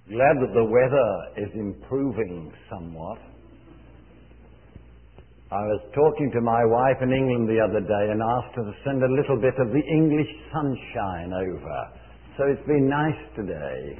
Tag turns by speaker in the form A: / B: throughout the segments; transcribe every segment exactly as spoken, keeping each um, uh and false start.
A: Glad that the weather is improving somewhat. I was talking to my wife in England the other day and asked her to send a little bit of the English sunshine over. So it's been nice today.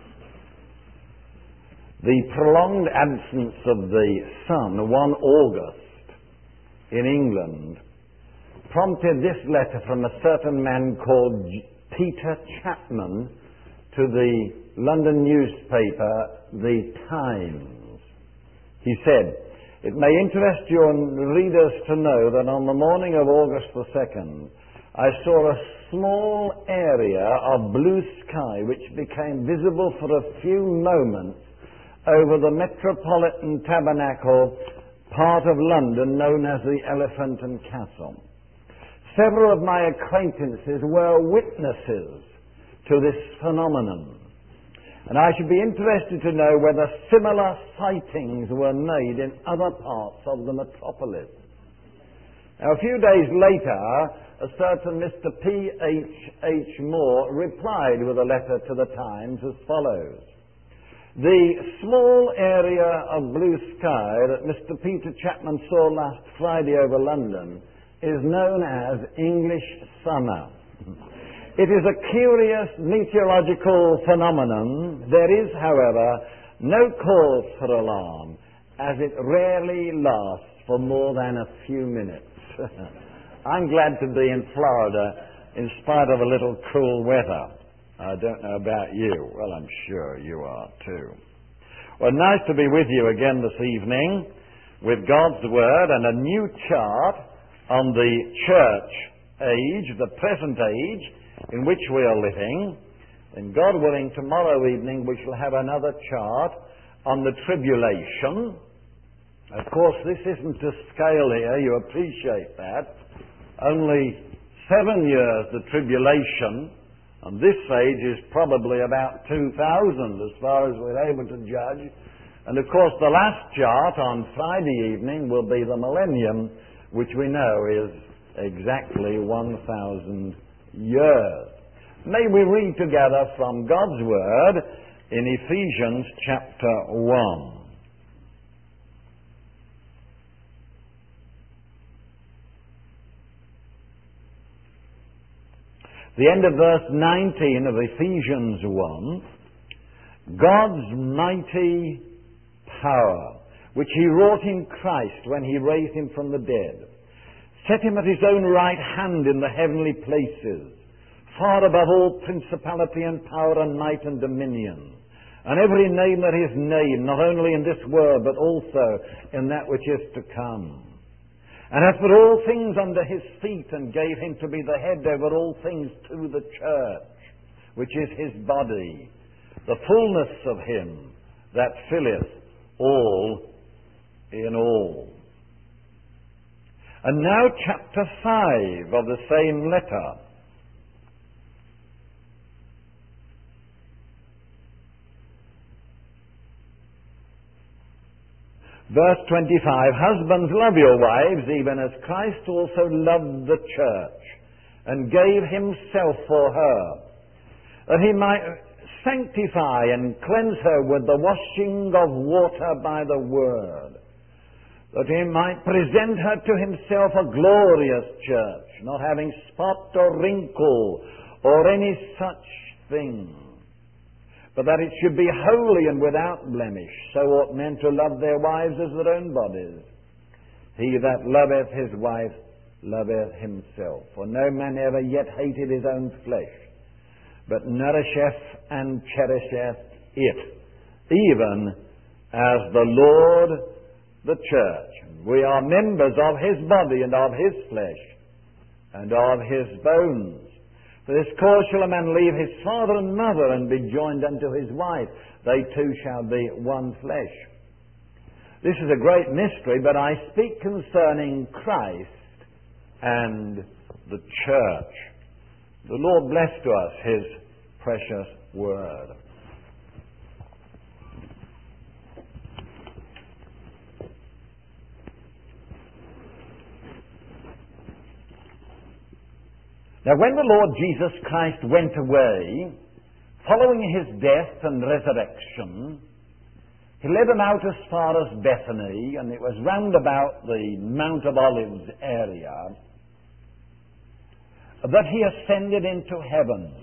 A: The prolonged absence of the sun, one August, in England, prompted this letter from a certain man called Peter Chapman to the London newspaper, The Times. He said, "It may interest your readers to know that on the morning of August the second, I saw a small area of blue sky which became visible for a few moments over the Metropolitan Tabernacle part of London known as the Elephant and Castle. Several of my acquaintances were witnesses to this phenomenon, and I should be interested to know whether similar sightings were made in other parts of the metropolis." Now, a few days later, a certain Mister P H H Moore replied with a letter to the Times as follows: "The small area of blue sky that Mister Peter Chapman saw last Friday over London is known as English summer. It is a curious meteorological phenomenon. There is, however, no cause for alarm, as it rarely lasts for more than a few minutes." I'm glad to be in Florida in spite of a little cool weather. I don't know about you. Well, I'm sure you are too. Well, nice to be with you again this evening with God's Word and a new chart on the church age, the present age, in which we are living. And God willing, tomorrow evening we shall have another chart on the tribulation. Of course, this isn't to scale here, you appreciate that. Only seven years the tribulation, and this age is probably about two thousand as far as we're able to judge. And of course the last chart on Friday evening will be the millennium, which we know is exactly one thousand years. May we read together from God's Word in Ephesians chapter one. The end of verse nineteen of Ephesians one, "God's mighty power, which he wrought in Christ when he raised him from the dead, set him at his own right hand in the heavenly places, far above all principality and power and might and dominion, and every name that is named, not only in this world, but also in that which is to come. And hath put all things under his feet, and gave him to be the head over all things to the church, which is his body, the fullness of him that filleth all in all." And now chapter five of the same letter. Verse twenty-five, "Husbands, love your wives, even as Christ also loved the church, and gave himself for her, that he might sanctify and cleanse her with the washing of water by the word, that he might present her to himself a glorious church, not having spot or wrinkle or any such thing, but that it should be holy and without blemish. So ought men to love their wives as their own bodies. He that loveth his wife loveth himself. For no man ever yet hated his own flesh, but nourisheth and cherisheth it, even as the Lord the church. We are members of his body and of his flesh and of his bones. For this cause shall a man leave his father and mother, and be joined unto his wife. They two shall be one flesh." This is a great mystery, but I speak concerning Christ and the church. The Lord bless to us his precious word. Now, when the Lord Jesus Christ went away Following his death and resurrection, he led them out as far as Bethany, and it was round about the Mount of Olives area that he ascended into heaven.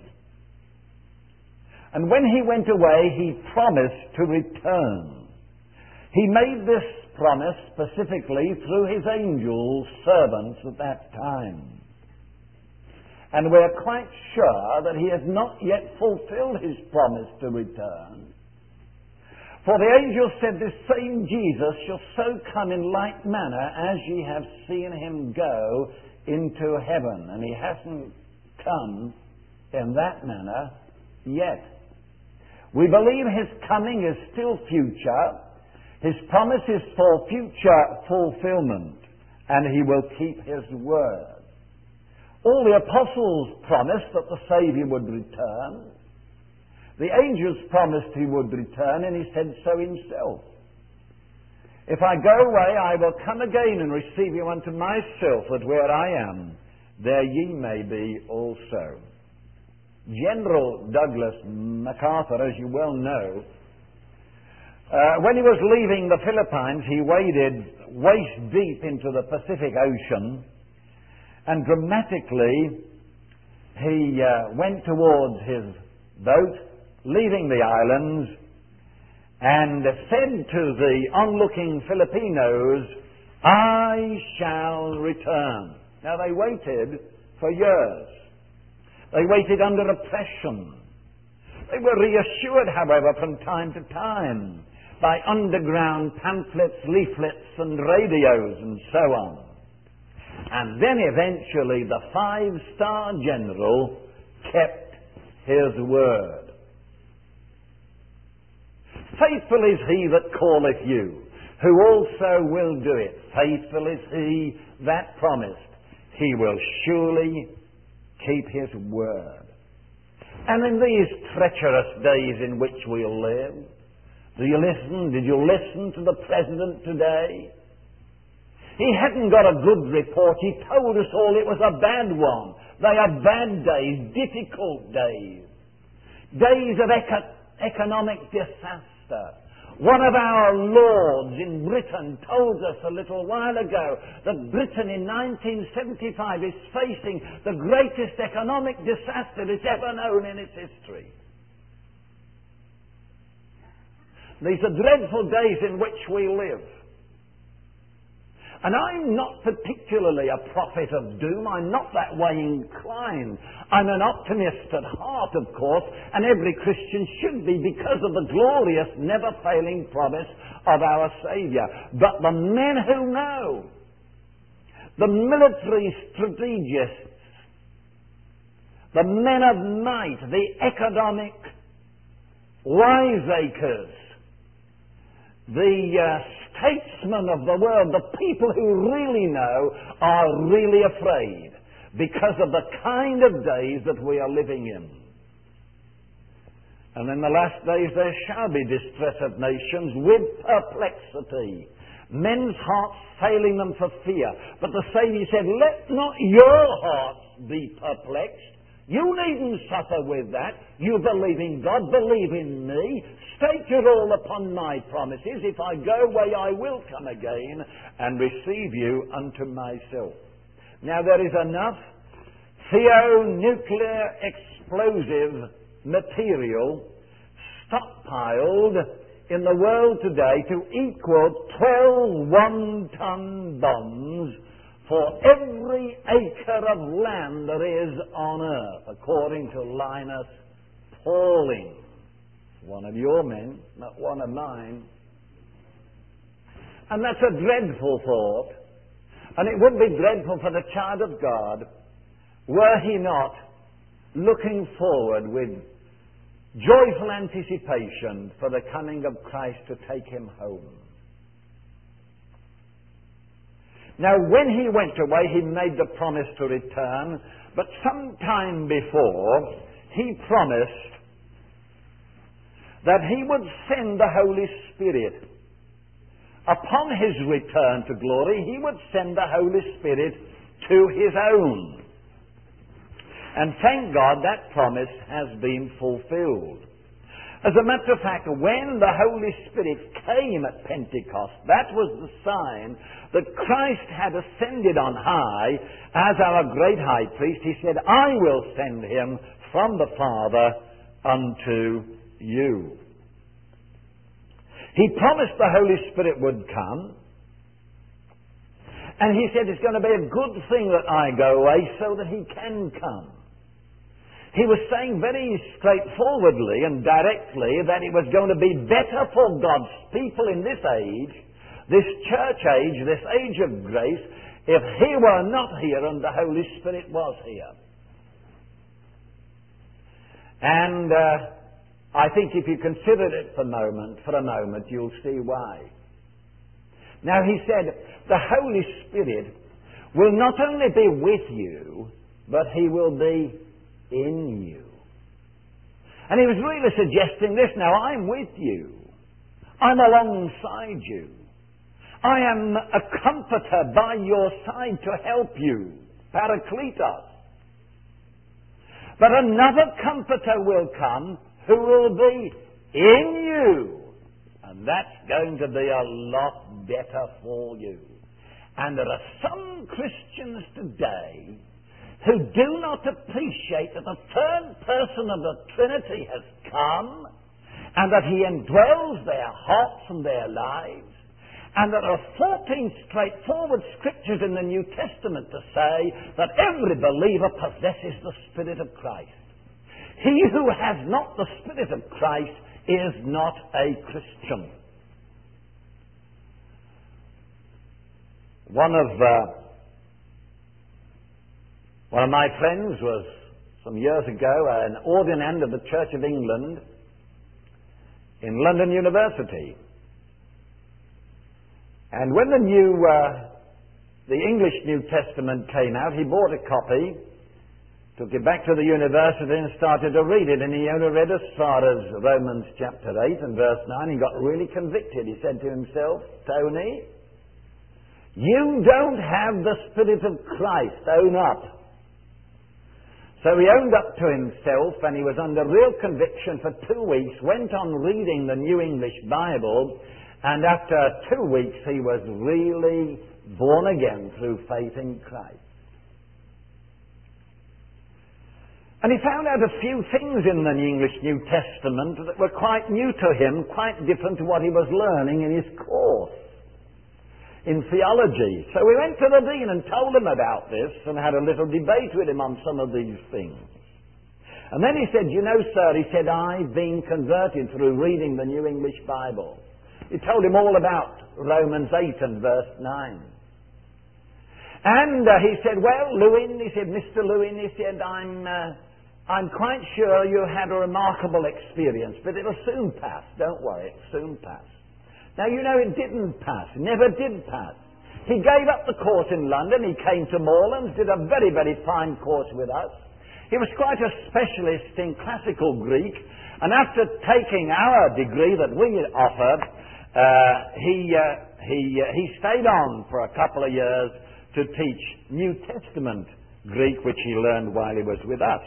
A: And when he went away, he promised to return. He made this promise specifically through his angel servants at that time. And we're quite sure that he has not yet fulfilled his promise to return. For the angel said, "This same Jesus shall so come in like manner as ye have seen him go into heaven." And he hasn't come in that manner yet. We believe his coming is still future. His promise is for future fulfillment, and he will keep his word. All the apostles promised that the Saviour would return. The angels promised he would return, and he said so himself. "If I go away, I will come again and receive you unto myself, that where I am, there ye may be also." General Douglas MacArthur, as you well know, uh, when he was leaving the Philippines, he waded waist deep into the Pacific Ocean, and dramatically he uh, went towards his boat, leaving the islands, and said to the onlooking Filipinos, "I shall return." Now they waited for years. They waited under oppression. They were reassured, however, from time to time by underground pamphlets, leaflets, and radios, and so on. And then eventually the five-star general kept his word. "Faithful is he that calleth you, who also will do it. Faithful is he that promised. He will surely keep his word." And in these treacherous days in which we live, do you listen? Did you listen to the President today? He hadn't got a good report. He told us all it was a bad one. They are bad days, difficult days. Days of eco- economic disaster. One of our lords in Britain told us a little while ago that Britain in nineteen seventy-five is facing the greatest economic disaster it's ever known in its history. These are dreadful days in which we live. And I'm not particularly a prophet of doom. I'm not that way inclined. I'm an optimist at heart, of course, and every Christian should be because of the glorious, never-failing promise of our Saviour. But the men who know, the military strategists, the men of might, the economic wiseacres, the uh, statesmen of the world, the people who really know, are really afraid because of the kind of days that we are living in. And in the last days there shall be distress of nations with perplexity, men's hearts failing them for fear. But the Saviour said, "Let not your hearts be perplexed." You needn't suffer with that. You believe in God, believe in me. Stake your all upon my promises. If I go away, I will come again and receive you unto myself. Now there is enough theonuclear explosive material stockpiled in the world today to equal twelve one-ton bombs for every acre of land there is on earth, according to Linus Pauling. One of your men, not one of mine. And that's a dreadful thought. And it would be dreadful for the child of God were he not looking forward with joyful anticipation for the coming of Christ to take him home. Now, when he went away, he made the promise to return, but some time before, he promised that he would send the Holy Spirit. Upon his return to glory, he would send the Holy Spirit to his own. And thank God that promise has been fulfilled. As a matter of fact, when the Holy Spirit came at Pentecost, that was the sign that Christ had ascended on high as our great high priest. He said, I will send him from the Father unto you. He promised the Holy Spirit would come. And he said it's going to be a good thing that I go away so that he can come. He was saying very straightforwardly and directly that it was going to be better for God's people in this age, this church age, this age of grace, if he were not here and the Holy Spirit was here. And uh, I think if you consider it for a moment, for a moment, you'll see why. Now he said, the Holy Spirit will not only be with you, but he will be in you. And he was really suggesting this. Now, I'm with you. I'm alongside you. I am a comforter by your side to help you. Parakletos. But another comforter will come who will be in you. And that's going to be a lot better for you. And there are some Christians today who do not appreciate that the third person of the Trinity has come and that he indwells their hearts and their lives, and there are fourteen straightforward scriptures in the New Testament to say that every believer possesses the Spirit of Christ. He who has not the Spirit of Christ is not a Christian. One of uh, One of my friends was, some years ago, an ordinand of the Church of England in London University. And when the new, uh, the English New Testament came out, he bought a copy, took it back to the university and started to read it. And he only read as far as Romans chapter eight and verse nine. He got really convicted. He said to himself, Tony, you don't have the Spirit of Christ. Own up. So he owned up to himself, and he was under real conviction for two weeks, went on reading the New English Bible, and after two weeks he was really born again through faith in Christ. And he found out a few things in the English New Testament that were quite new to him, quite different to what he was learning in his course in theology. So we went to the dean and told him about this and had a little debate with him on some of these things. And then he said, you know, sir, he said, I've been converted through reading the New English Bible. He told him all about Romans eight and verse nine. And uh, he said, well, Lewin, he said, Mister Lewin, he said, I'm, uh, I'm quite sure you had a remarkable experience, but it'll soon pass. Don't worry, it'll soon pass. Now, you know, it didn't pass. Never did pass. He gave up the course in London. He came to Moorlands, did a very, very fine course with us. He was quite a specialist in classical Greek. And after taking our degree that we offered, uh, he, uh, he, uh, he stayed on for a couple of years to teach New Testament Greek, which he learned while he was with us.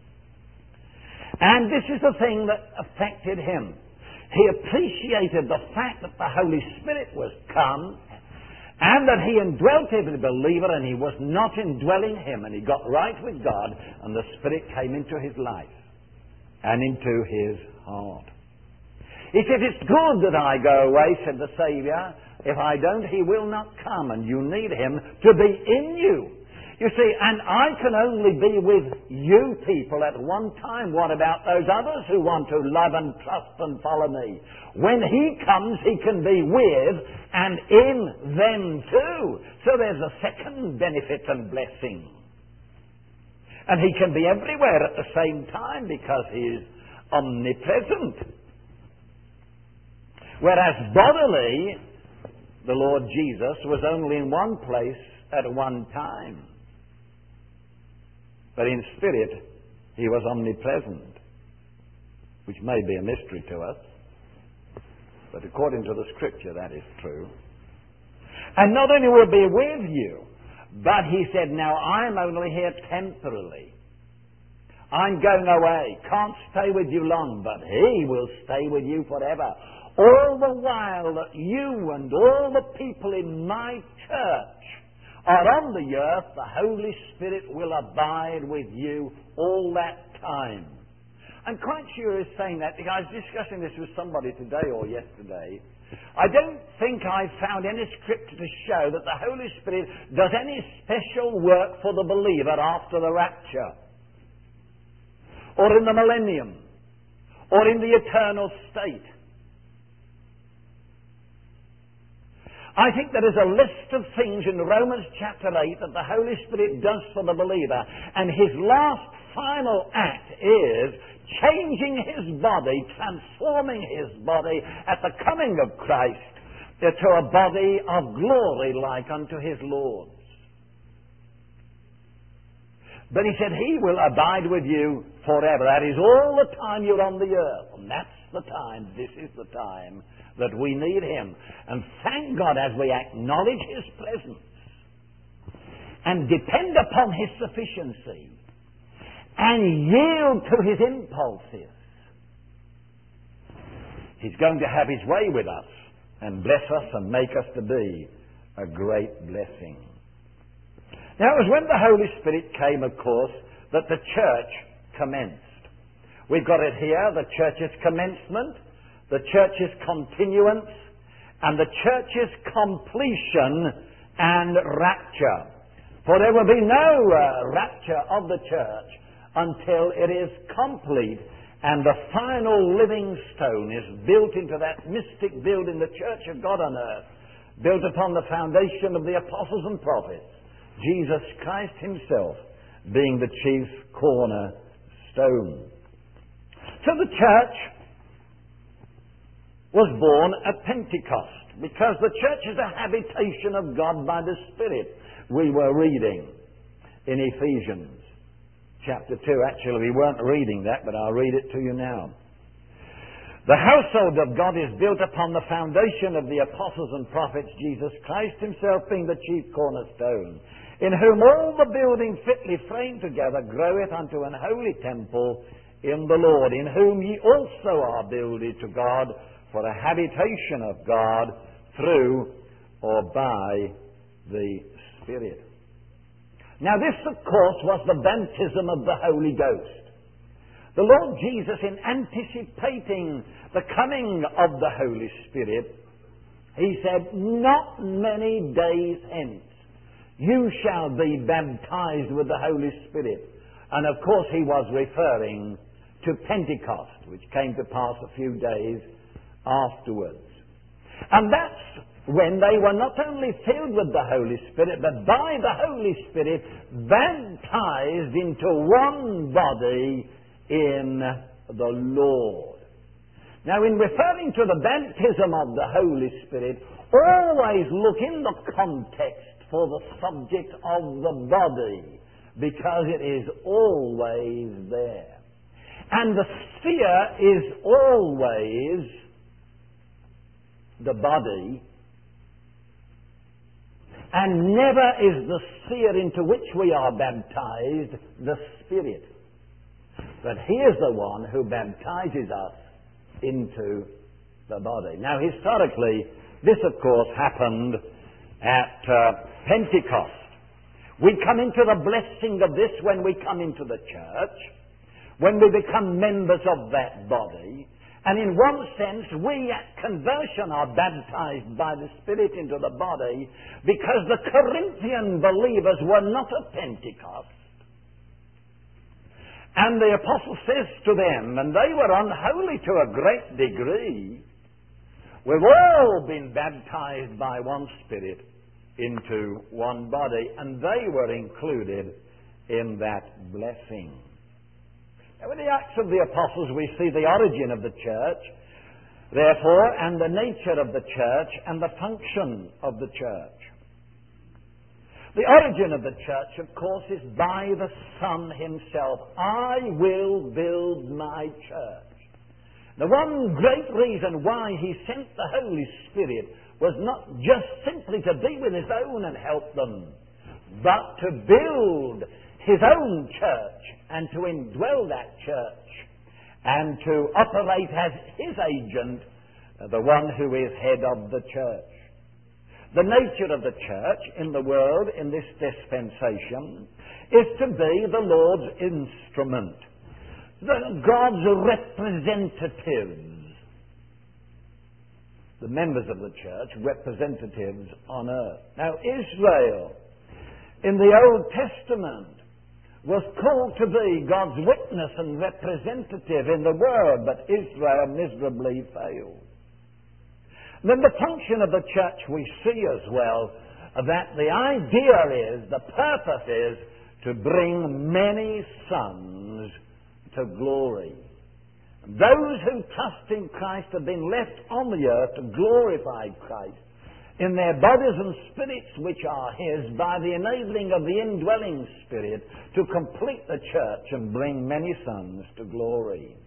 A: And this is the thing that affected him. He appreciated the fact that the Holy Spirit was come and that he indwelt every believer and he was not indwelling him, and he got right with God and the Spirit came into his life and into his heart. He said, it's good that I go away, said the Saviour. If I don't, he will not come, and you need him to be in you. You see, and I can only be with you people at one time. What about those others who want to love and trust and follow me? When he comes, he can be with and in them too. So there's a second benefit and blessing. And he can be everywhere at the same time because he is omnipresent. Whereas bodily, the Lord Jesus was only in one place at one time. But in spirit, he was omnipresent, which may be a mystery to us. But according to the Scripture, that is true. And not only will he be with you, but he said, now I'm only here temporarily. I'm going away. Can't stay with you long, but He will stay with you forever. All the while that you and all the people in my church are on the earth, the Holy Spirit will abide with you all that time. I'm quite sure he's saying that because I was discussing this with somebody today or yesterday. I don't think I've found any scripture to show that the Holy Spirit does any special work for the believer after the rapture, or in the millennium, or in the eternal state. I think there is a list of things in Romans chapter eight that the Holy Spirit does for the believer, and His last final act is changing His body, transforming His body at the coming of Christ to a body of glory like unto His Lord's. But He said He will abide with you forever. That is all the time you're on the earth. And that's the time, this is the time that we need Him. And thank God as we acknowledge His presence and depend upon His sufficiency and yield to His impulses, He's going to have His way with us and bless us and make us to be a great blessing. Now, it was when the Holy Spirit came, of course, that the church commenced. We've got it here, the church's commencement, the church's continuance, and the church's completion and rapture. For there will be no uh, rapture of the church until it is complete and the final living stone is built into that mystic building, the church of God on earth, built upon the foundation of the apostles and prophets, Jesus Christ Himself being the chief cornerstone. So the church was born at Pentecost, because the church is a habitation of God by the Spirit. We were reading in Ephesians chapter two. Actually, we weren't reading that, but I'll read it to you now. The household of God is built upon the foundation of the apostles and prophets, Jesus Christ Himself being the chief cornerstone, in whom all the building fitly framed together groweth unto an holy temple in the Lord, in whom ye also are builded to God for a habitation of God through or by the Spirit. Now this, of course, was the baptism of the Holy Ghost. The Lord Jesus, in anticipating the coming of the Holy Spirit, He said, "Not many days hence you shall be baptized with the Holy Spirit." And of course He was referring to Pentecost, which came to pass a few days afterwards. And that's when they were not only filled with the Holy Spirit, but by the Holy Spirit baptized into one body in the Lord. Now, in referring to the baptism of the Holy Spirit, always look in the context for the subject of the body, because it is always there. And the sphere is always the body, and never is the sphere into which we are baptized the Spirit. But He is the one who baptizes us into the body. Now, historically, this, of course, happened at uh, Pentecost. We come into the blessing of this when we come into the church, when we become members of that body. And in one sense, we at conversion are baptized by the Spirit into the body, because the Corinthian believers were not at Pentecost. And the apostle says to them, and they were unholy to a great degree, we've all been baptized by one Spirit into one body, and they were included in that blessing. Now, in the Acts of the Apostles, we see the origin of the church, therefore, and the nature of the church, and the function of the church. The origin of the church, of course, is by the Son Himself. I will build my church. The one great reason why He sent the Holy Spirit was not just simply to be with His own and help them, but to build his own church and to indwell that church and to operate as his agent, the one who is head of the church. The nature of the church in the world in this dispensation is to be the Lord's instrument, the God's representatives, the members of the church, representatives on earth. Now, Israel in the Old Testament was called to be God's witness and representative in the world, but Israel miserably failed. Then the function of the church we see as well, that the idea is, the purpose is, to bring many sons to glory. Those who trust in Christ have been left on the earth to glorify Christ in their bodies and spirits which are His by the enabling of the indwelling Spirit to complete the church and bring many sons to glory.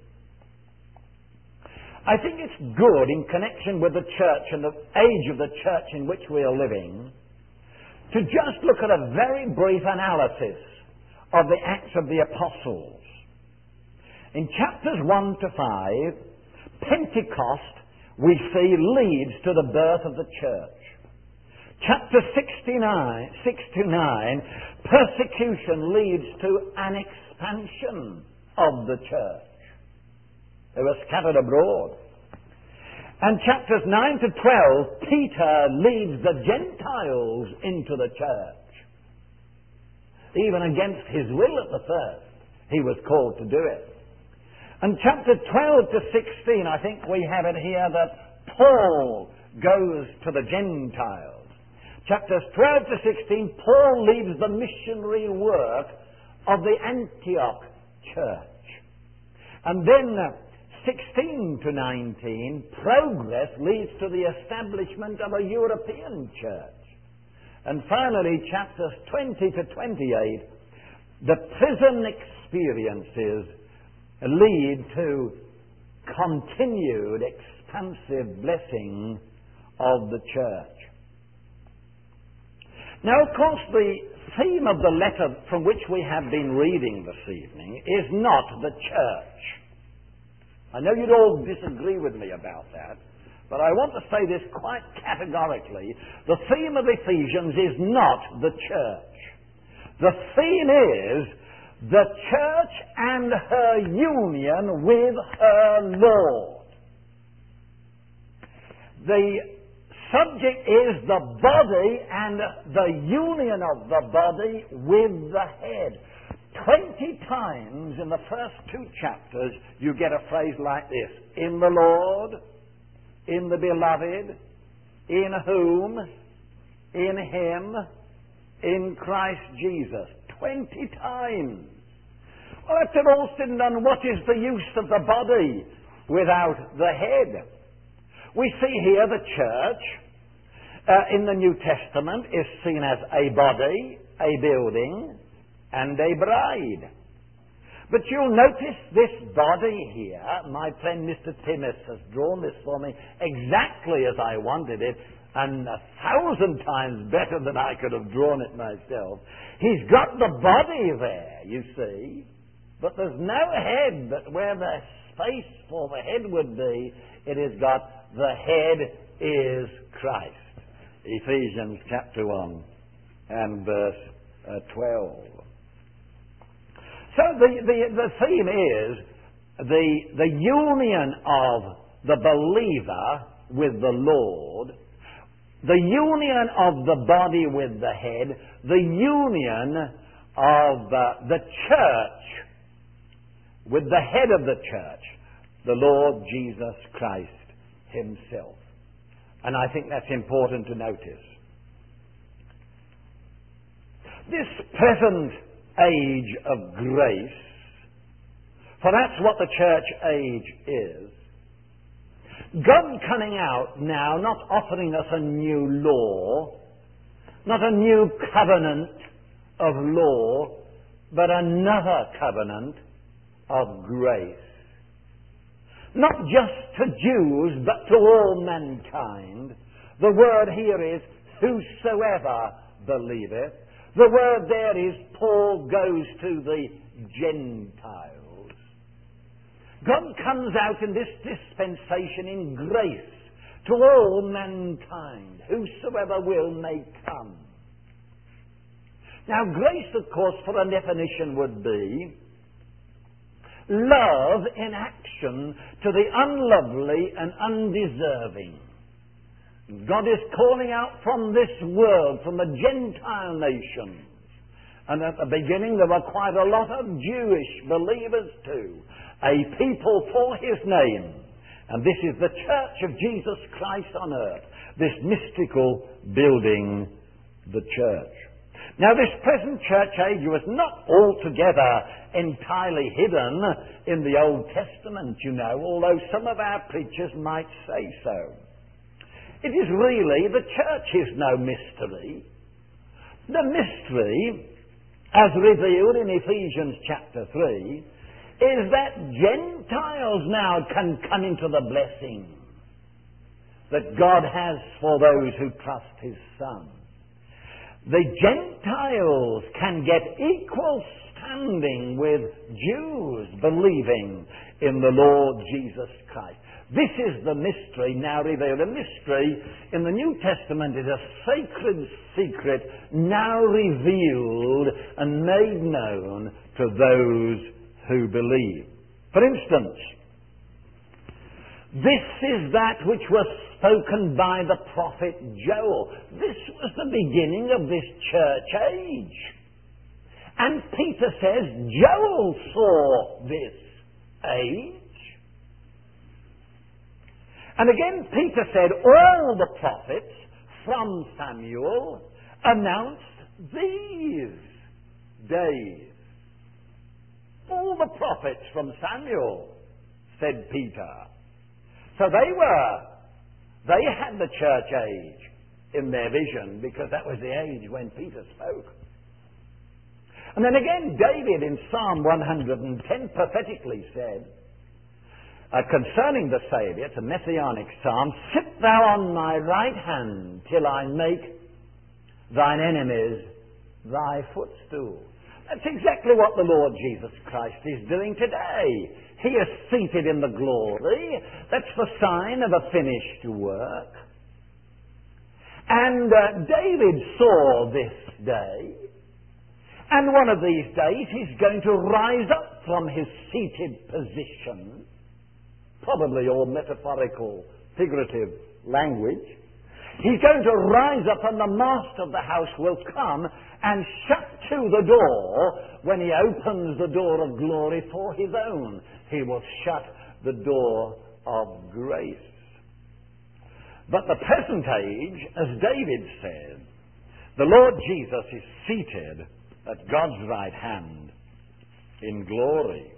A: I think it's good in connection with the church and the age of the church in which we are living to just look at a very brief analysis of the Acts of the Apostles. In chapters one to five, Pentecost, we see, leads to the birth of the church. Chapter sixty-nine, six to nine, persecution leads to an expansion of the church. They were scattered abroad. And chapters nine to twelve, Peter leads the Gentiles into the church. Even against his will at the first, he was called to do it. And chapter twelve to sixteen, I think we have it here that Paul goes to the Gentiles. Chapters twelve to sixteen, Paul leads the missionary work of the Antioch church. And then sixteen to nineteen, progress leads to the establishment of a European church. And finally, chapters twenty to twenty-eight, the prison experiences lead to continued expansive blessing of the church. Now, of course, the theme of the letter from which we have been reading this evening is not the church. I know you'd all disagree with me about that, but I want to say this quite categorically. The theme of Ephesians is not the church. The theme is the church and her union with her Lord. The subject is the body and the union of the body with the head. Twenty times in the first two chapters you get a phrase like this: in the Lord, in the beloved, in whom, in Him, in Christ Jesus. Twenty times. Well, after all said and done, what is the use of the body without the head? We see here the church uh, in the New Testament is seen as a body, a building, and a bride. But you'll notice this body here, my friend Mister Timmis has drawn this for me exactly as I wanted it, and a thousand times better than I could have drawn it myself. He's got the body there, you see, but there's no head, but where the space for the head would be, it has got the head is Christ. Ephesians chapter one and verse uh, twelve. So the, the, the theme is the, the union of the believer with the Lord, the union of the body with the head, the union of uh, the church with the head of the church, the Lord Jesus Christ Himself. And I think that's important to notice. This present age of grace, for that's what the church age is, God coming out now, not offering us a new law, not a new covenant of law, but another covenant of grace. Not just to Jews, but to all mankind. The word here is whosoever believeth. The word there is Paul goes to the Gentiles. God comes out in this dispensation in grace to all mankind. Whosoever will may come. Now, grace, of course, for a definition would be love in action to the unlovely and undeserving. God is calling out from this world, from the Gentile nations. And at the beginning there were quite a lot of Jewish believers too. A people for His name. And this is the church of Jesus Christ on earth. This mystical building, the church. Now, this present church age was not altogether entirely hidden in the Old Testament, you know, although some of our preachers might say so. It is really, the church is no mystery. The mystery, as revealed in Ephesians chapter three, is that Gentiles now can come into the blessing that God has for those who trust His Son. The Gentiles can get equal standing with Jews believing in the Lord Jesus Christ. This is the mystery now revealed. A mystery in the New Testament is a sacred secret now revealed and made known to those who believe. For instance, this is that which was spoken by the prophet Joel. This was the beginning of this church age. And Peter says Joel saw this age. And again Peter said all the prophets from Samuel announced these days. All the prophets from Samuel, said Peter. So they were, they had the church age in their vision because that was the age when Peter spoke. And then again, David in Psalm one hundred ten prophetically said, uh, concerning the Saviour, it's a messianic psalm, sit thou on my right hand till I make thine enemies thy footstool. That's exactly what the Lord Jesus Christ is doing today. He is seated in the glory. That's the sign of a finished work. And uh, David saw this day. And one of these days he's going to rise up from his seated position, probably all metaphorical, figurative language. He's going to rise up and the master of the house will come and shut to the door when he opens the door of glory for his own. He will shut the door of grace. But the present age, as David said, the Lord Jesus is seated at God's right hand in glory.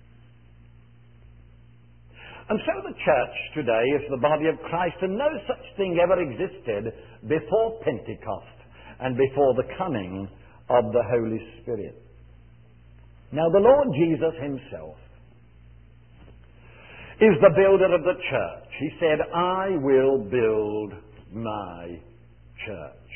A: And so the church today is the body of Christ, and no such thing ever existed before Pentecost and before the coming of the Holy Spirit. Now the Lord Jesus Himself is the builder of the church. He said, I will build my church.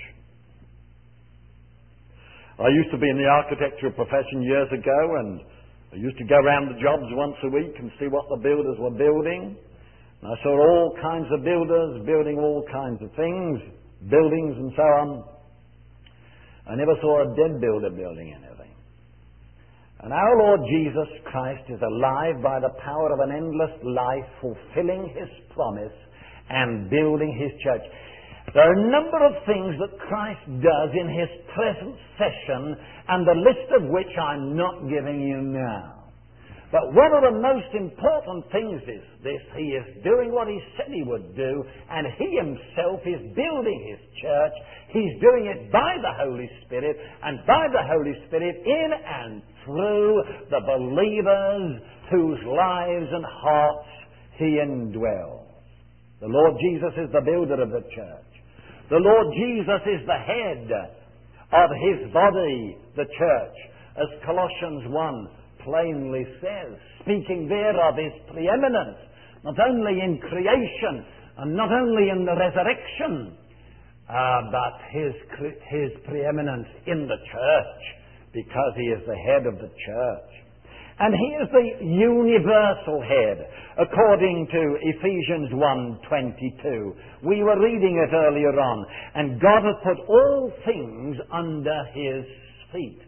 A: I used to be in the architectural profession years ago, and I used to go around the jobs once a week and see what the builders were building. And I saw all kinds of builders building all kinds of things, buildings and so on. I never saw a dead builder building anything. And our Lord Jesus Christ is alive by the power of an endless life, fulfilling His promise and building His church. There are a number of things that Christ does in His present session, and the list of which I'm not giving you now. But one of the most important things is this: He is doing what He said He would do, and He Himself is building His church. He's doing it by the Holy Spirit, and by the Holy Spirit in and through the believers whose lives and hearts He indwells. The Lord Jesus is the builder of the church. The Lord Jesus is the head of His body, the church, as Colossians one plainly says, speaking there of His preeminence, not only in creation and not only in the resurrection uh, but his, his preeminence in the church, because he is the head of the church. And he is the universal head, according to Ephesians one twenty-two. We were reading it earlier on. And God has put all things under his feet.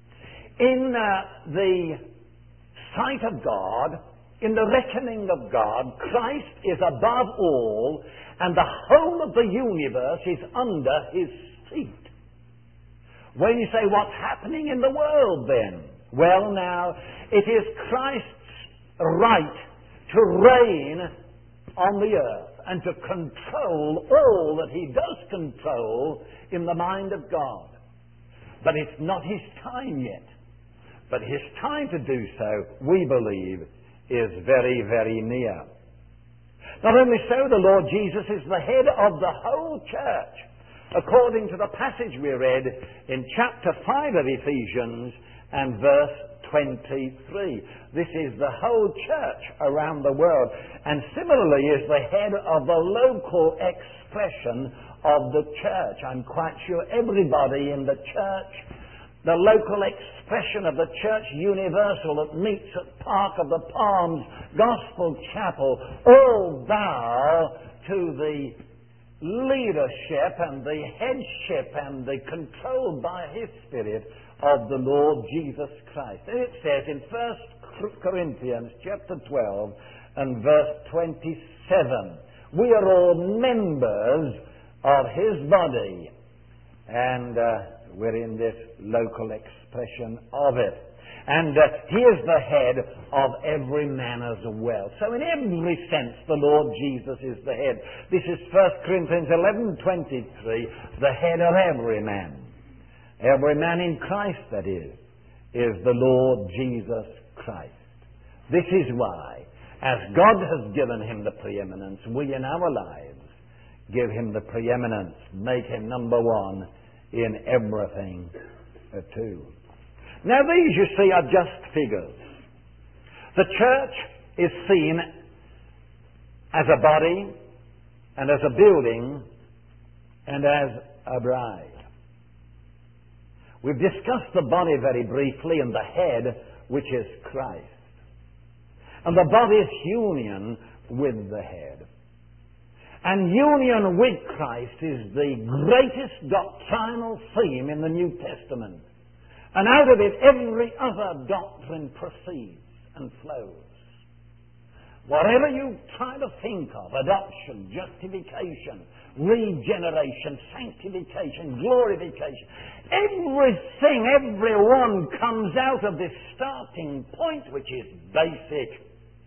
A: In uh, the sight of God, in the reckoning of God, Christ is above all, and the whole of the universe is under his feet. When you say, what's happening in the world then? Well, now, it is Christ's right to reign on the earth and to control all that he does control in the mind of God. But it's not his time yet. But his time to do so, we believe, is very, very near. Not only so, the Lord Jesus is the head of the whole church, according to the passage we read in chapter five of Ephesians and verse twenty-three. This is the whole church around the world, and similarly is the head of the local expression of the church. I'm quite sure everybody in the church, the local expression of the church universal that meets at Park of the Palms Gospel Chapel, all bow to the leadership and the headship and the control by his Spirit of the Lord Jesus Christ. And it says in First Corinthians chapter twelve and verse twenty-seven, we are all members of his body, and uh, we're in this local expression of it. And uh, he is the head of every man as well. So in every sense, the Lord Jesus is the head. This is First Corinthians eleven twenty-three, the head of every man. Every man in Christ, that is, is the Lord Jesus Christ. This is why, as God has given him the preeminence, we in our lives give him the preeminence, make him number one in everything too. Now these, you see, are just figures. The church is seen as a body and as a building and as a bride. We've discussed the body very briefly and the head, which is Christ. And the body's union with the head. And union with Christ is the greatest doctrinal theme in the New Testament. And out of it, every other doctrine proceeds and flows. Whatever you try to think of, adoption, justification, regeneration, sanctification, glorification, everything, everyone comes out of this starting point, which is basic.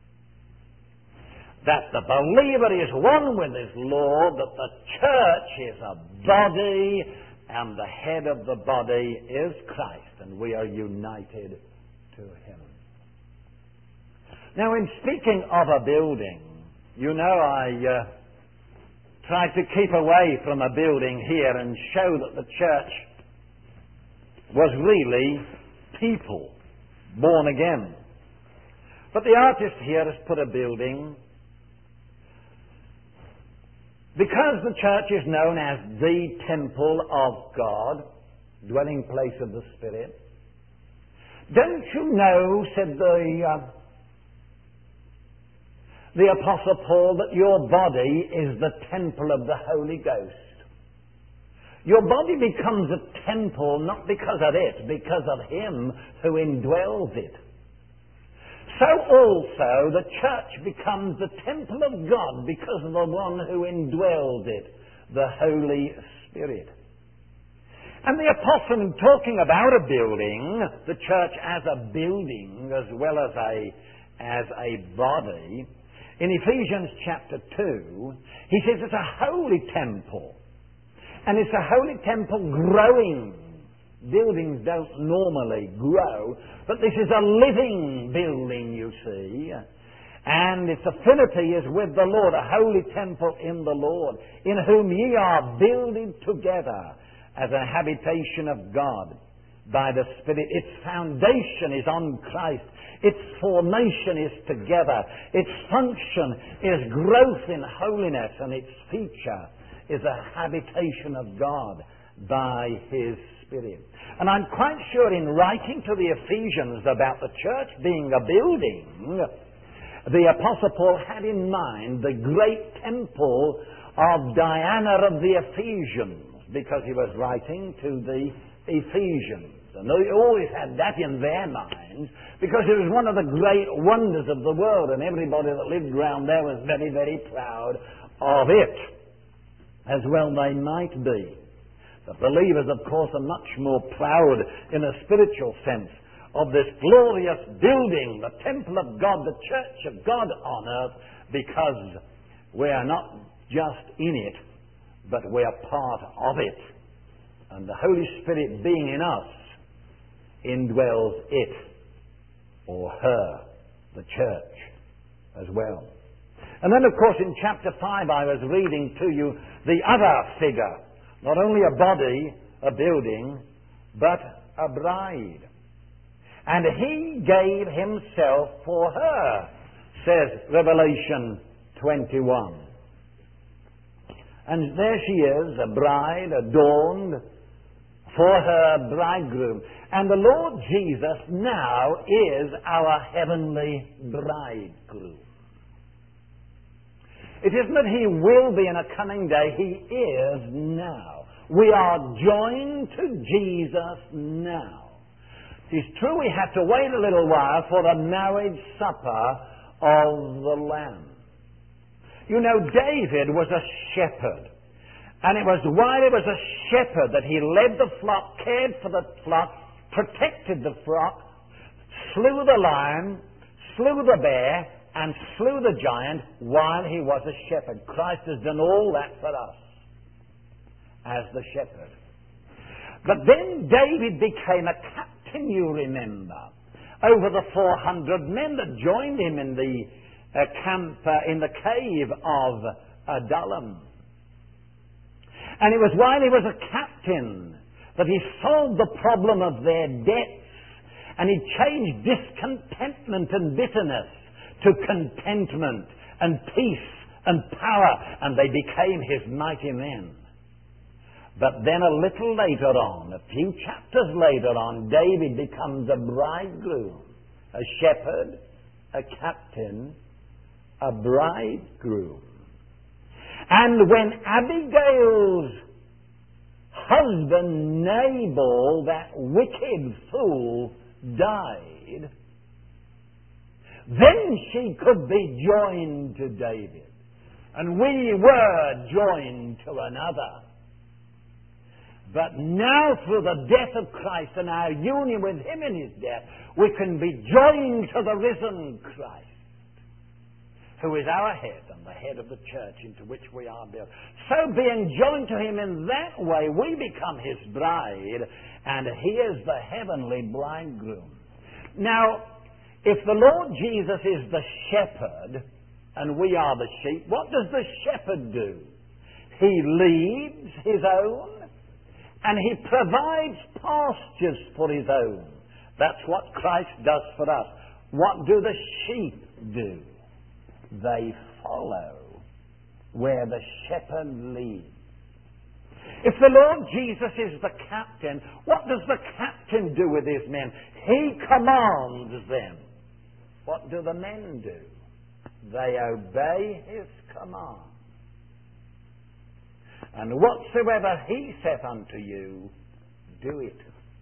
A: That the believer is one with his Lord, that the church is a body, and the head of the body is Christ, and we are united to him. Now, in speaking of a building, you know I uh, tried to keep away from a building here and show that the church was really people, born again. But the artist here has put a building. Because the church is known as the temple of God, dwelling place of the Spirit, don't you know, said the, uh, the Apostle Paul, that your body is the temple of the Holy Ghost? Your body becomes a temple not because of it, because of him who indwells it. So also the church becomes the temple of God because of the one who indwells it, the Holy Spirit. And the apostle, in talking about a building, the church as a building as well as a, as a body, in Ephesians chapter two, he says it's a holy temple. And it's a holy temple growing. Buildings don't normally grow, but this is a living building, you see. And its affinity is with the Lord, a holy temple in the Lord, in whom ye are builded together as a habitation of God by the Spirit. Its foundation is on Christ. Its formation is together. Its function is growth in holiness, and its feature is a habitation of God by His Spirit. And I'm quite sure in writing to the Ephesians about the church being a building, the Apostle Paul had in mind the great temple of Diana of the Ephesians, because he was writing to the Ephesians. And they always had that in their minds, because it was one of the great wonders of the world, and everybody that lived around there was very, very proud of it, as well they might be. The believers, of course, are much more proud in a spiritual sense of this glorious building, the temple of God, the church of God on earth, because we are not just in it, but we are part of it. And the Holy Spirit being in us indwells it, or her, the church, as well. And then, of course, in chapter five I was reading to you the other figure, not only a body, a building, but a bride. And He gave Himself for her, says Revelation twenty-one. And there she is, a bride adorned for her bridegroom. And the Lord Jesus now is our heavenly bridegroom. It isn't that He will be in a coming day, He is now. We are joined to Jesus now. It is true we have to wait a little while for the marriage supper of the Lamb. You know, David was a shepherd. And it was while he was a shepherd that he led the flock, cared for the flock, protected the flock, slew the lion, slew the bear, and slew the giant while he was a shepherd. Christ has done all that for us as the shepherd. But then David became a captain, you remember, over the four hundred men that joined him in the uh, camp, uh, in the cave of Adullam. And it was while he was a captain that he solved the problem of their debts, and he changed discontentment and bitterness to contentment and peace and power, and they became his mighty men. But then a little later on, a few chapters later on, David becomes a bridegroom, a shepherd, a captain, a bridegroom. And when Abigail's husband Nabal, that wicked fool, died, then she could be joined to David. And we were joined to another. But now through the death of Christ and our union with Him in His death, we can be joined to the risen Christ, who is our head and the head of the church into which we are built. So being joined to Him in that way, we become His bride, and He is the heavenly bridegroom. Now, if the Lord Jesus is the shepherd, and we are the sheep, what does the shepherd do? He leads His own, and He provides pastures for His own. That's what Christ does for us. What do the sheep do? They follow where the shepherd leads. If the Lord Jesus is the captain, what does the captain do with his men? He commands them. What do the men do? They obey His command. And whatsoever He saith unto you, do it.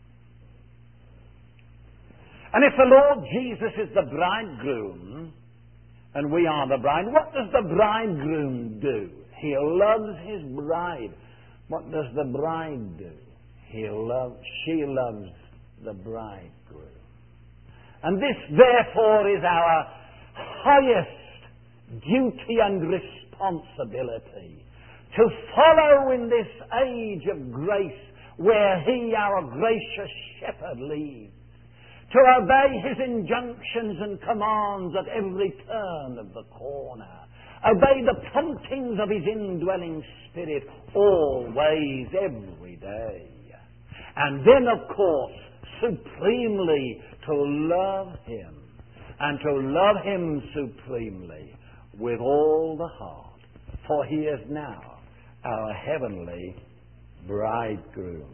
A: And if the Lord Jesus is the bridegroom, and we are the bride, what does the bridegroom do? He loves his bride. What does the bride do? He loves, she loves the bridegroom. And this, therefore, is our highest duty and responsibility, to follow in this age of grace where He, our gracious shepherd, leads, to obey His injunctions and commands at every turn of the corner, obey the promptings of His indwelling Spirit always, every day. And then, of course, supremely to love Him, and to love Him supremely with all the heart, for He is now our heavenly bridegroom.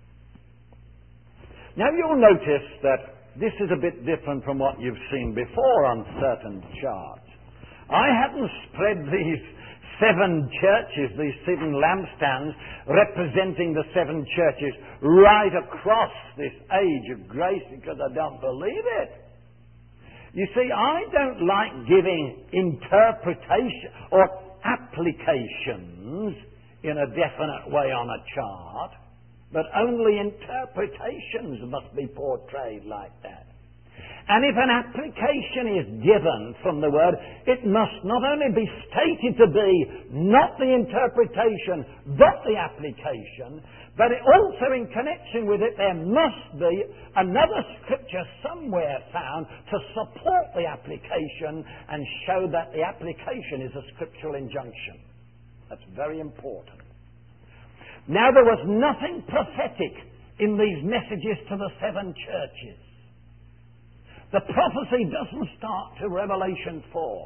A: Now you'll notice that this is a bit different from what you've seen before on certain charts. I haven't spread these seven churches, these seven lampstands, representing the seven churches right across this age of grace because I don't believe it. You see, I don't like giving interpretation or applications in a definite way on a chart, but only interpretations must be portrayed like that. And if an application is given from the Word, it must not only be stated to be not the interpretation, but the application, but it also in connection with it there must be another scripture somewhere found to support the application and show that the application is a scriptural injunction. That's very important. Now, there was nothing prophetic in these messages to the seven churches. The prophecy doesn't start to Revelation four.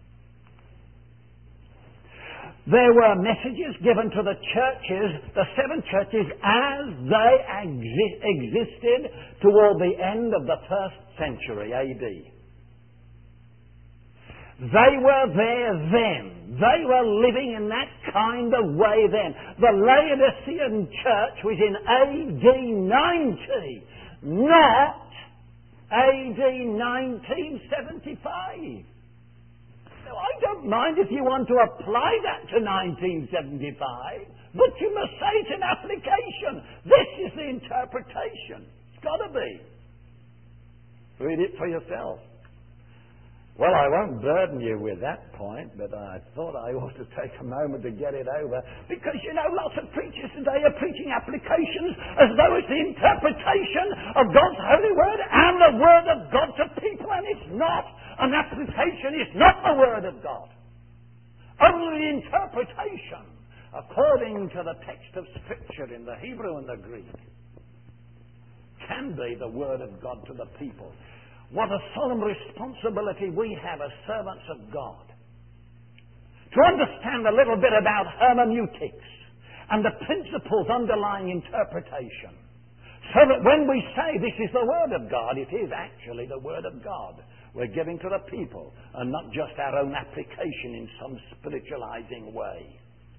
A: There were messages given to the churches, the seven churches, as they exi- existed toward the end of the first century A D. They were there then. They were living in that kind of way then. The Laodicean church was in A D ninety, not A D nineteen seventy-five. Now, I don't mind if you want to apply that to nineteen seventy-five, but you must say it's an application. This is the interpretation. It's got to be. Read it for yourself. Well, I won't burden you with that point, but I thought I ought to take a moment to get it over. Because, you know, lots of preachers today are preaching applications as though it's the interpretation of God's holy word and the word of God to people, and it's not. An application is not the word of God. Only the interpretation, according to the text of Scripture in the Hebrew and the Greek, can be the word of God to the people. What a solemn responsibility we have as servants of God to understand a little bit about hermeneutics and the principles underlying interpretation, so that when we say this is the Word of God, it is actually the Word of God we're giving to the people, and not just our own application in some spiritualizing way.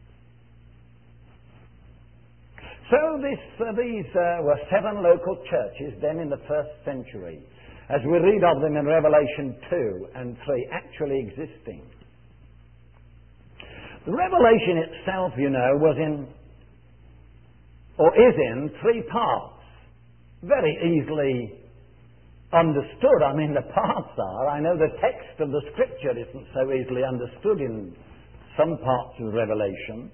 A: So this, uh, these uh, were seven local churches then in the first century, as we read of them in Revelation two and three, actually existing. The Revelation itself, you know, was in, or is in, three parts. Very easily understood. I mean, the parts are, I know the text of the Scripture isn't so easily understood in some parts of Revelation.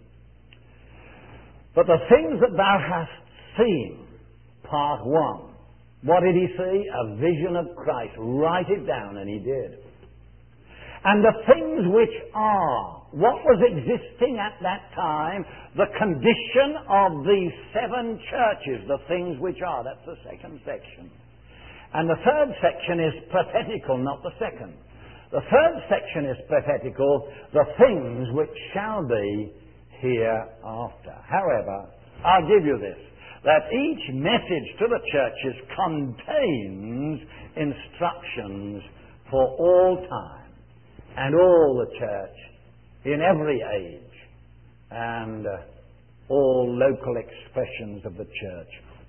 A: But the things that thou hast seen, part one. What did he see? A vision of Christ. Write it down, and he did. And the things which are, what was existing at that time, the condition of these seven churches, the things which are. That's the second section. And the third section is prophetical, not the second. The third section is prophetical, the things which shall be hereafter. However, I'll give you this, that each message to the churches contains instructions for all time and all the church in every age and uh, all local expressions of the church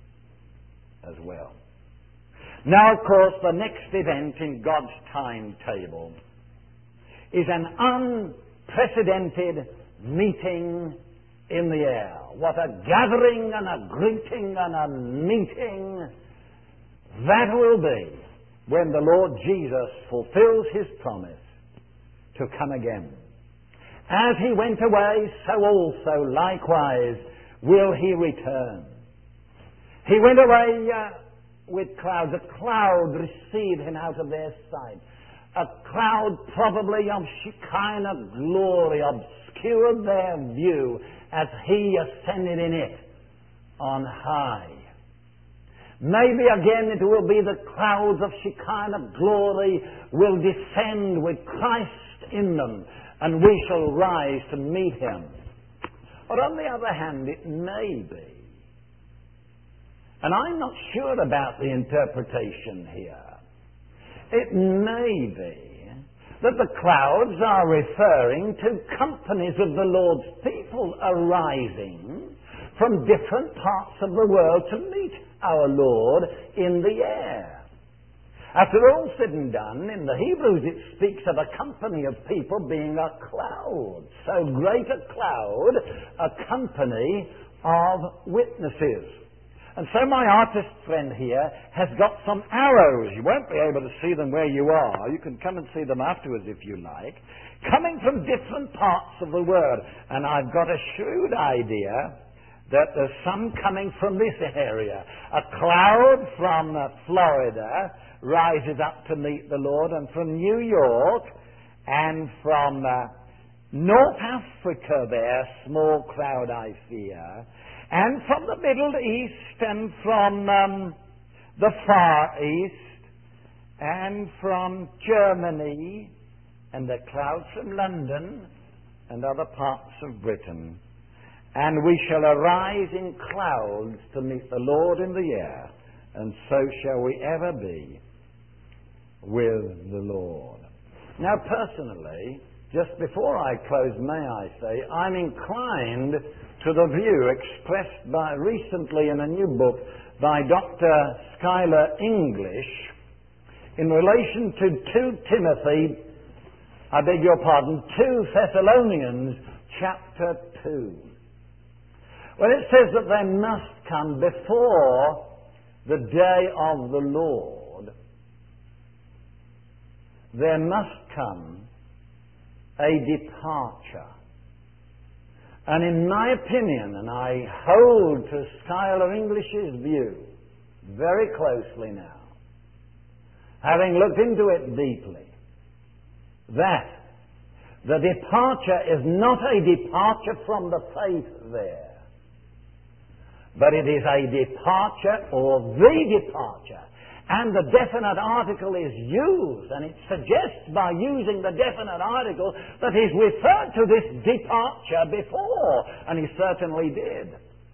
A: as well. Now, of course, the next event in God's timetable is an unprecedented meeting in the air. What a gathering and a greeting and a meeting that will be when the Lord Jesus fulfills his promise to come again. As he went away, so also likewise will he return. He went away uh, with clouds. A cloud received him out of their sight. A cloud probably of Shekinah glory obscured their view as he ascended in it on high. Maybe again it will be the clouds of Shekinah glory will descend with Christ in them, and we shall rise to meet him. Or on the other hand, it may be, and I'm not sure about the interpretation here, it may be that the clouds are referring to companies of the Lord's people arising from different parts of the world to meet our Lord in the air. After all said and done, in the Hebrews it speaks of a company of people being a cloud. So great a cloud, a company of witnesses. And so my artist friend here has got some arrows. You won't be able to see them where you are. You can come and see them afterwards if you like. Coming from different parts of the world. And I've got a shrewd idea that there's some coming from this area. A cloud from uh, Florida rises up to meet the Lord, and from New York, and from uh, North Africa there, small cloud I fear, and from the Middle East, and from um, the Far East, and from Germany, and the clouds from London, and other parts of Britain. And we shall arise in clouds to meet the Lord in the air, and so shall we ever be with the Lord. Now, personally, just before I close, may I say, I'm inclined to the view expressed by recently in a new book by Doctor Schuyler English in relation to Second Timothy, I beg your pardon, Second Thessalonians chapter two. When it says that they must come before the day of the Lord, there must come a departure. And in my opinion, and I hold to Schuyler English's view very closely now, having looked into it deeply, that the departure is not a departure from the faith there, but it is a departure or the departure. And the definite article is used, and it suggests by using the definite article that he's referred to this departure before, and he certainly did.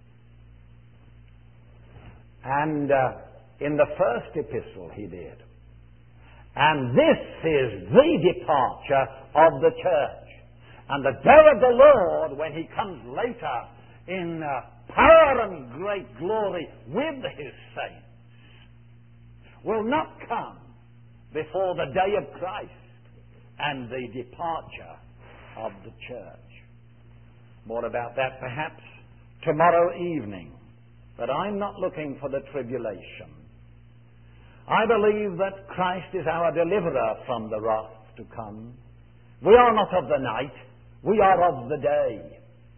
A: And uh, in the first epistle he did. And this is the departure of the church. And the day of the Lord, when he comes later in uh, power and great glory with his saints, will not come before the day of Christ and the departure of the church. More about that perhaps tomorrow evening. But I'm not looking for the tribulation. I believe that Christ is our deliverer from the wrath to come. We are not of the night, we are of the day.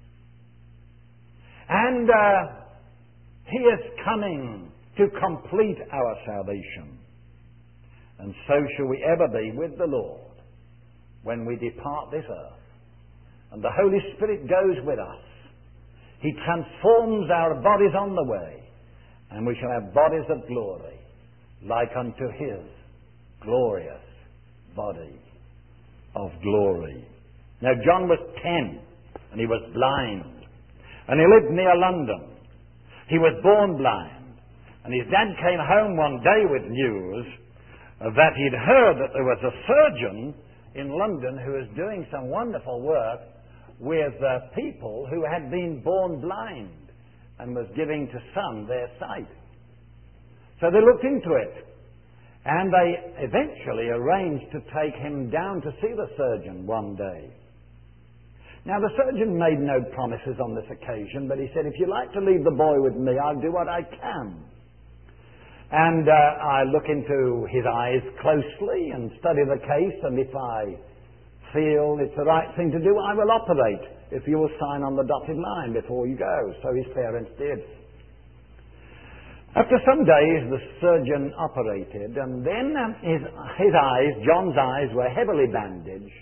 A: And uh, he is coming to complete our salvation. And so shall we ever be with the Lord when we depart this earth. And the Holy Spirit goes with us. He transforms our bodies on the way, and we shall have bodies of glory, like unto his glorious body of glory. Now, John was ten, and he was blind, and he lived near London. He was born blind. And his dad came home one day with news that he'd heard that there was a surgeon in London who was doing some wonderful work with uh, people who had been born blind and was giving to some their sight. So they looked into it, and they eventually arranged to take him down to see the surgeon one day. Now, the surgeon made no promises on this occasion, but he said, if you like to leave the boy with me, I'll do what I can. And uh, I look into his eyes closely and study the case, and if I feel it's the right thing to do, I will operate, if you will sign on the dotted line before you go. So his parents did. After some days, the surgeon operated, and then um, his, his eyes, John's eyes, were heavily bandaged.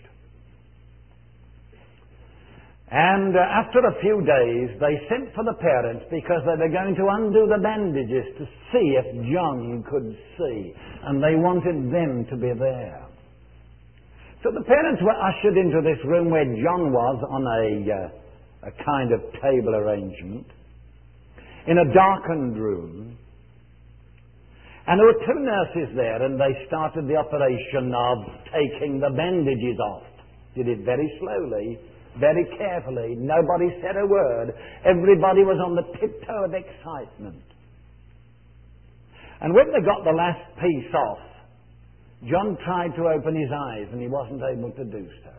A: And uh, after a few days, they sent for the parents because they were going to undo the bandages to see if John could see. And they wanted them to be there. So the parents were ushered into this room where John was on a uh, a kind of table arrangement, in a darkened room. And there were two nurses there, and they started the operation of taking the bandages off. Did it very slowly, very carefully. Nobody said a word. Everybody was on the tiptoe of excitement. And when they got the last piece off, John tried to open his eyes, and he wasn't able to do so.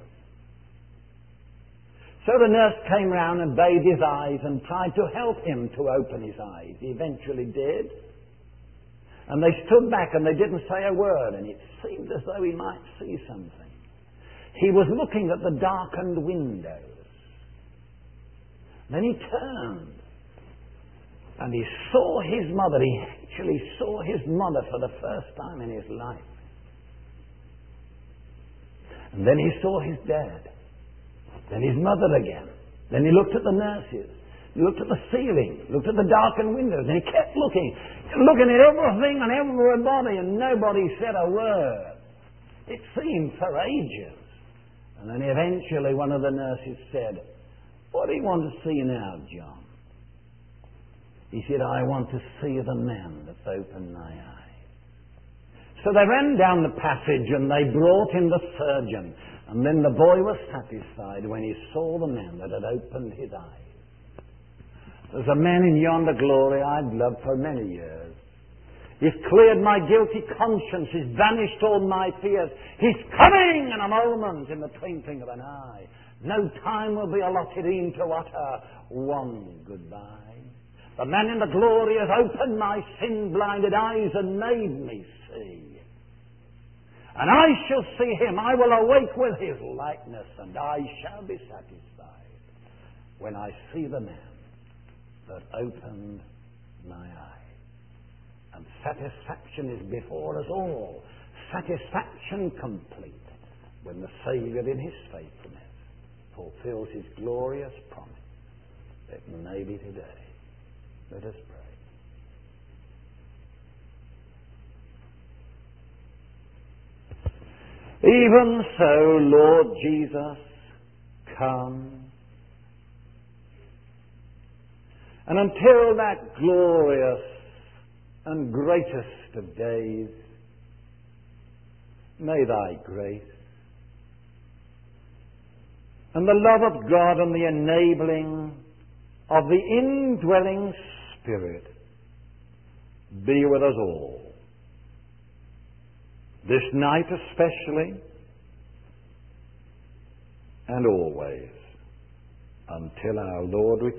A: So the nurse came round and bathed his eyes and tried to help him to open his eyes. He eventually did. And they stood back and they didn't say a word, and it seemed as though he might see something. He was looking at the darkened windows. Then he turned and he saw his mother. He actually saw his mother for the first time in his life. And then he saw his dad. Then his mother again. Then he looked at the nurses. He looked at the ceiling. Looked at the darkened windows. And he kept looking. Looking at everything and everybody, and nobody said a word. It seemed for ages. And then eventually one of the nurses said, "What do you want to see now, John?" He said, "I want to see the man that's opened my eyes." So they ran down the passage and they brought in the surgeon. And then the boy was satisfied when he saw the man that had opened his eyes. There's a man in yonder glory I've loved for many years. He's cleared my guilty conscience. He's banished all my fears. He's coming in a moment, in the twinkling of an eye. No time will be allotted him to utter one goodbye. The man in the glory has opened my sin-blinded eyes and made me see. And I shall see him. I will awake with his likeness, and I shall be satisfied when I see the man that opened my eyes. And satisfaction is before us all. Satisfaction complete when the Saviour in his faithfulness fulfills his glorious promise. It may be today. Let us pray. Even so, Lord Jesus, come. And until that glorious and greatest of days, may thy grace and the love of God and the enabling of the indwelling Spirit be with us all. This night especially, and always, until our Lord returns.